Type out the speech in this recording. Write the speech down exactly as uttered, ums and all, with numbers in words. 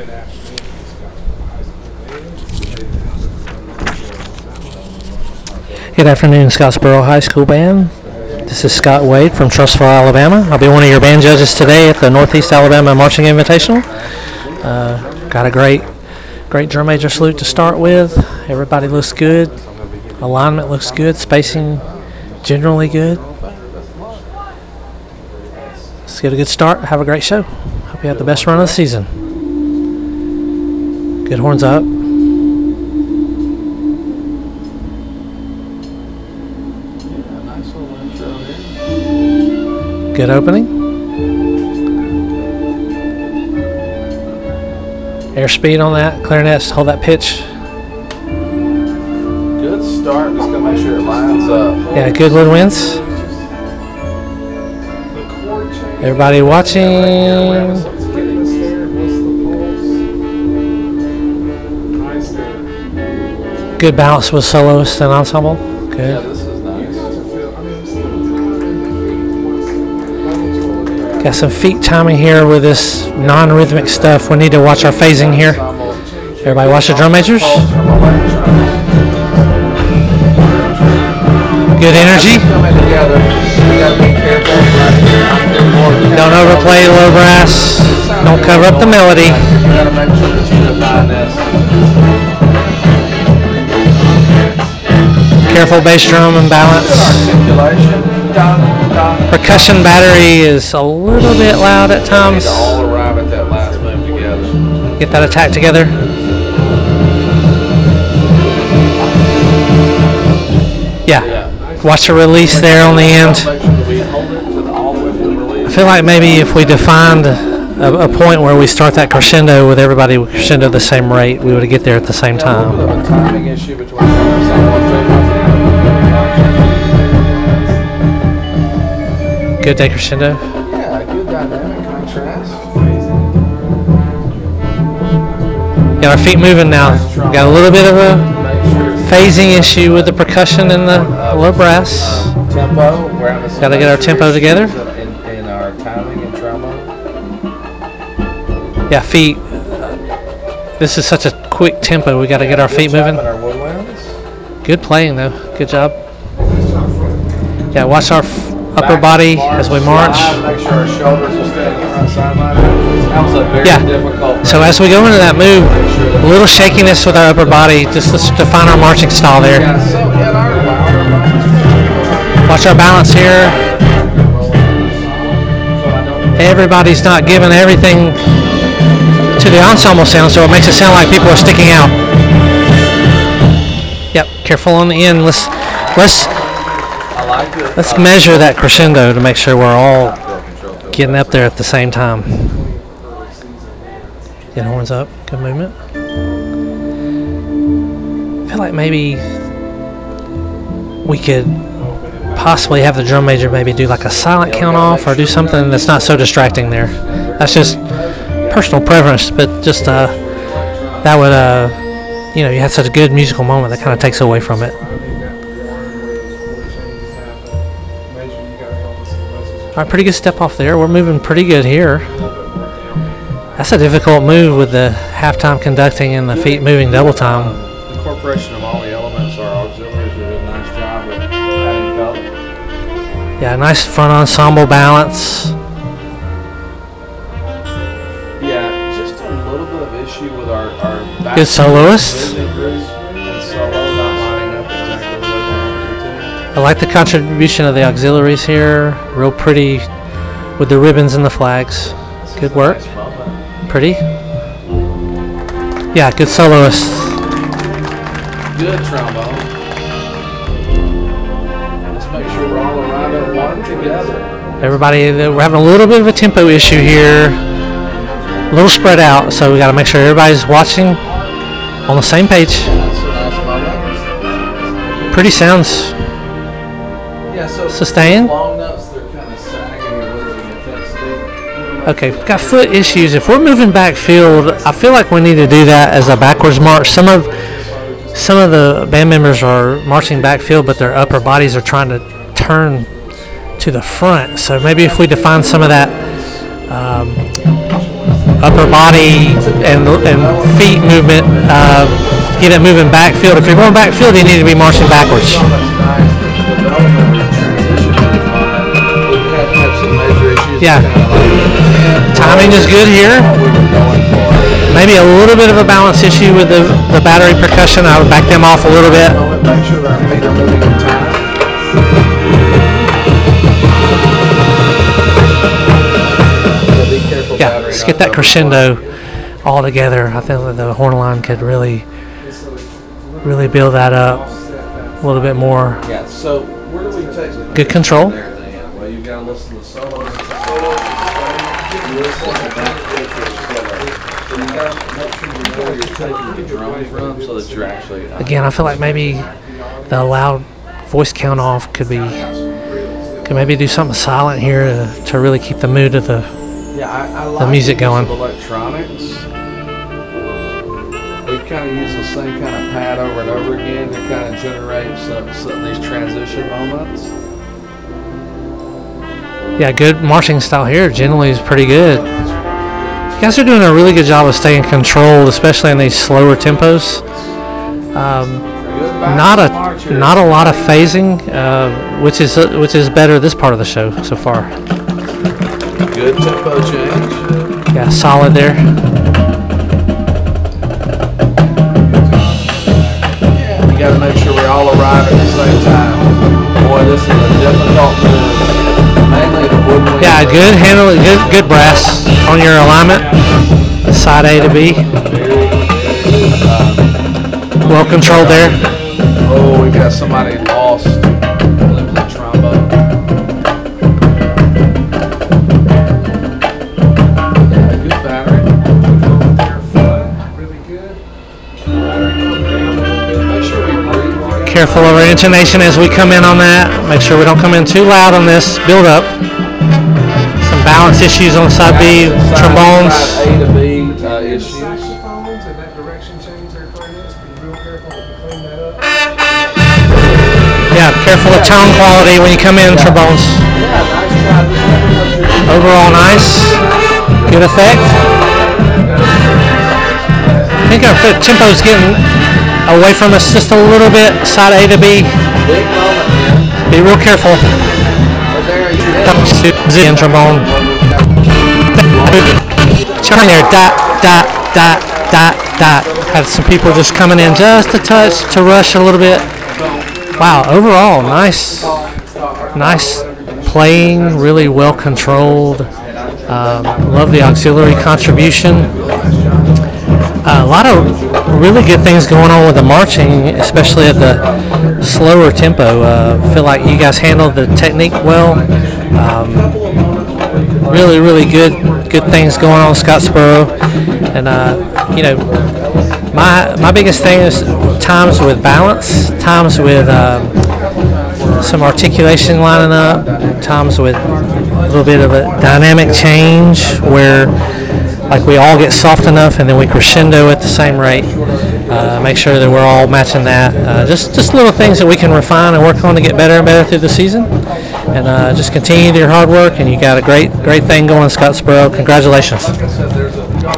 Good afternoon, Scottsboro High School Band. This is Scott Wade from Trussville, Alabama. I'll be one of your band judges today at the Northeast Alabama Marching Invitational. Uh, got a great, great drum major salute to start with. Everybody looks good. Alignment looks good. Spacing generally good. Let's get a good start. Have a great show. Hope you have the best run of the season. Good horns up. Good opening. Airspeed on that. Clarinet, hold that pitch. Good start. Just gonna make sure it lines up. Yeah, good woodwinds. Everybody watching. Good balance with soloist and ensemble. Good. Yeah, this is nice. Got some feet timing here with this non-rhythmic stuff. We need to watch our phasing here. Everybody watch the drum majors. Good energy. Don't overplay low brass. Don't cover up the melody. Careful bass drum and balance. Percussion battery is a little bit loud at times. All arrive at that last move together. Get that attack together. Yeah. Watch the release there on the end. I feel like maybe if we defined a, a point where we start that crescendo with everybody crescendo the same rate, we would get there at the same time. A timing issue between someone. Good decrescendo. Yeah, good dynamic contrast. Got our feet moving now. Got a little bit of a phasing issue with the percussion and the low brass. Tempo. Got to get our tempo together. In our timing and trombone. Yeah, feet. This is such a quick tempo. We got to get our feet moving. Good playing though. Good job. Yeah, watch our upper body as we march. Make sure our shoulders are staying front sideline. That was a very yeah. difficult. So as we go into that move, a little shakiness with our upper body, just to define our marching style there. Watch our balance here. Everybody's not giving everything to the ensemble sound, so it makes it sound like people are sticking out. Yep, careful on the end. Let's let's let's measure that crescendo to make sure we're all getting up there at the same time. Get horns up, good movement. I feel like maybe we could possibly have the drum major maybe do like a silent count off or do something that's not so distracting there. That's just personal preference, but just uh, that would uh, you know, you had such a good musical moment that kind of takes away from it. All right, pretty good step off there. We're moving pretty good here. That's a difficult move with the halftime conducting and the feet moving double time. Incorporation of all the elements, our auxiliaries did a nice job of adding color. Yeah, nice front ensemble balance. Yeah, just a little bit of issue with our, our back. Good soloist. And solo not lining up exactly the way we wanted to. I like the contribution of the auxiliaries here. Real pretty with the ribbons and the flags. Good work. Nice pretty. Yeah, good soloist. Good trombone. Let's make sure we're all around at one together. Everybody, we're having a little bit of a tempo issue here. A little spread out, so we got to make sure everybody's watching on the same page. That's a nice moment. Pretty sounds. Yeah, so sustain. Long notes, they're kind of sagging and losing intensity. Okay, got foot issues. If we're moving back field, I feel like we need to do that as a backwards march. Some of some of the band members are marching backfield, but their upper bodies are trying to turn to the front. So maybe if we define some of that um, upper body and and feet movement. Uh, get it moving backfield. If you're going backfield, you need to be marching backwards. So much nice development or transition in this moment. We've had, had some major issues. Yeah. Kind of like, timing is good here. what we were going for. Maybe a little bit of a balance issue with the, the battery percussion. I would back them off a little bit. Make sure that our feet are moving in time. So be careful, Yeah, battery, let's not get that to crescendo all together. I think that the horn line could really, really build that up a little bit more. Yeah, so where do we take the Good control. there then? Well, you got to listen to the solo. You listen to that picture together. So you got to make sure you know where you're taking the drone from so that you're actually... Uh, Again, I feel like maybe the loud voice count off could be, could maybe do something silent here to, to really keep the mood of the, yeah, I, I like the music the use going. of electronics. We've kind of used the same kind of pad over and over again to kind of generate some, some these transition moments. Yeah, good marching style here generally is pretty good. You guys are doing a really good job of staying controlled, especially in these slower tempos. Um, not a not a lot of phasing, uh, which is uh, which is better this part of the show so far. Good tempo change. Yeah, solid there. Yeah, you got to make sure we all arrive at the same time. Boy, this is a difficult move. Mainly the woodwind. Yeah, good handle, good good brass on your alignment. Side A to B. Well controlled there. Oh, we've got somebody lost. The trombone. Yeah, good battery. Really good. Make sure we breathe. Careful of our intonation as we come in on that. Make sure we don't come in too loud on this build up. Some balance issues on side B, trombones. Side A to B uh, issues. Yeah, careful of tone quality when you come in, trombones. Yeah, nice job. Overall nice. Good effect. I think our tempo's getting away from us just a little bit. Side A to B. Big moment here. Be real careful. But there you go. In trombone. Turn there. Dot, dot, dot, dot, dot. Had some people just coming in just a touch to rush a little bit. Wow, overall, nice, nice playing, really well controlled. Um, love the auxiliary contribution. Uh, a lot of really good things going on with the marching, especially at the slower tempo. Uh, feel like you guys handled the technique well. Um, really, really good, good things going on in Scottsboro, and uh, you know. My my biggest thing is times with balance, times with um, some articulation lining up, times with a little bit of a dynamic change where like we all get soft enough and then we crescendo at the same rate. Uh, make sure that we're all matching that. Uh, just just little things that we can refine and work on to get better and better through the season. And uh, just continue your hard work, and you got a great great thing going in Scottsboro. Congratulations.